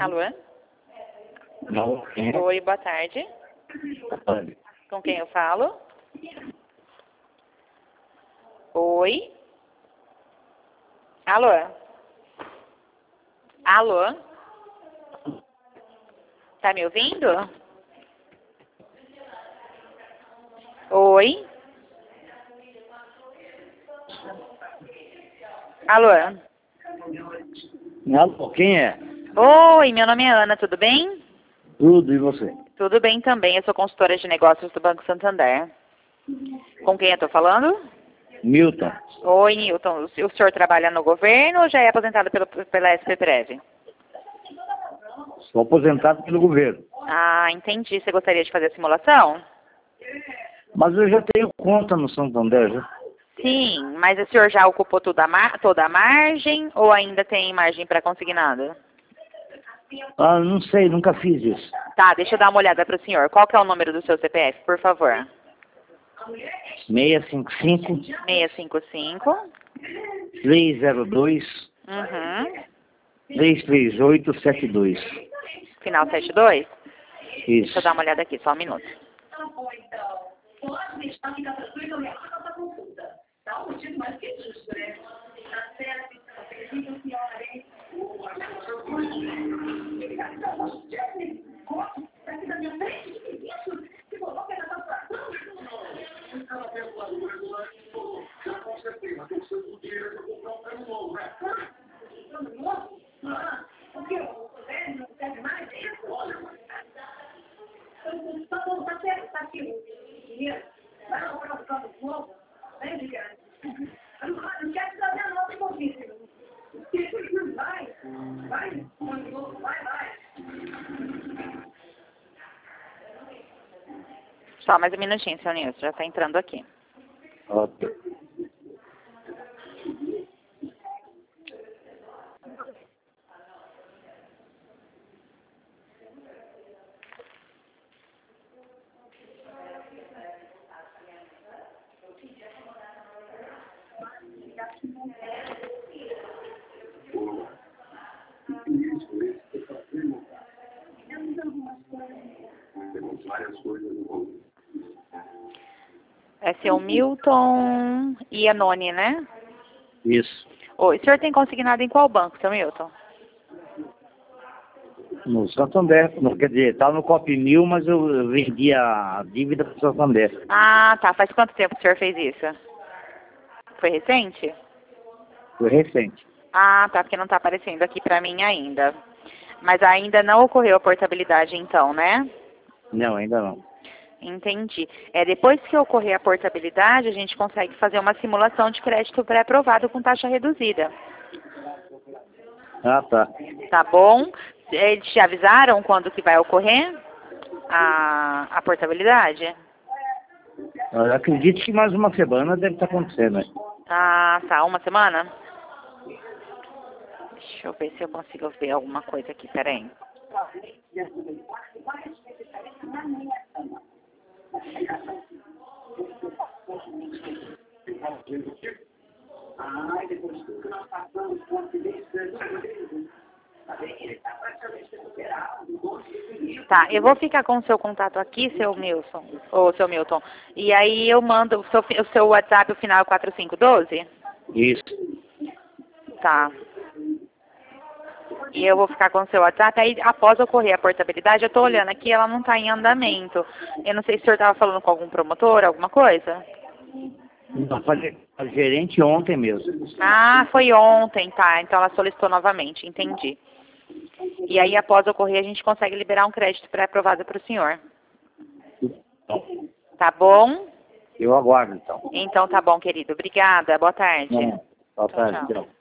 Alô? Não. Oi, boa tarde. Com quem eu falo? Oi? Alô? Alô? Tá me ouvindo? Oi? Alô? Alô, quem é? Oi, meu nome é Ana, tudo bem? Tudo, e você? Tudo bem também, eu sou consultora de negócios do Banco Santander. Com quem eu tô falando? Milton. Oi, Nilton. O senhor trabalha no governo ou já é aposentado pela SP-Prev? Sou aposentado pelo governo. Ah, entendi. Você gostaria de fazer a simulação? Mas eu já tenho conta no Santander, já. Sim, mas o senhor já ocupou toda a margem ou ainda tem margem para consignado? Ah, não sei, nunca fiz isso. Tá, deixa eu dar uma olhada para o senhor. Qual que é o número do seu CPF, por favor? 655 655. 302 Uhum. 33872. Final 72? Deixa Isso. eu dar uma olhada aqui, só um minuto. Só mais um minutinho, seu Nilson, já está entrando aqui. Ok. É seu Milton Iannone, né? Isso. Oi, o senhor tem consignado em qual banco, seu Milton? No Santander. Não, quer dizer, tá no Copmil, mas eu vendi a dívida para o Santander. Ah, tá. Faz quanto tempo que o senhor fez isso? Foi recente? Foi recente. Ah, tá, porque não está aparecendo aqui para mim ainda. Mas ainda não ocorreu a portabilidade então, né? Não, ainda não. Entendi. Depois que ocorrer a portabilidade, a gente consegue fazer uma simulação de crédito pré-aprovado com taxa reduzida. Ah, tá. Tá bom? Eles te avisaram quando que vai ocorrer a portabilidade? Eu acredito que mais uma semana deve estar acontecendo, né? Ah, tá. Uma semana? Deixa eu ver se eu consigo ver alguma coisa aqui, peraí. Tá, eu vou ficar com o seu contato aqui, seu Milton, ou seu Milton. E aí eu mando o seu WhatsApp, o final é 4512? Isso. Tá. E eu vou ficar com o seu WhatsApp, aí após ocorrer a portabilidade, eu tô olhando aqui, ela não tá em andamento. Eu não sei se o senhor estava falando com algum promotor, alguma coisa? Não, falei com a gerente ontem mesmo. Ah, foi ontem, tá. Então ela solicitou novamente, entendi. E aí após ocorrer a gente consegue liberar um crédito pré-aprovado para o senhor. Então, Tá bom? eu aguardo, então. Então tá bom, querido. Obrigada. Boa tarde. Boa Tchau, tarde, tchau. tchau.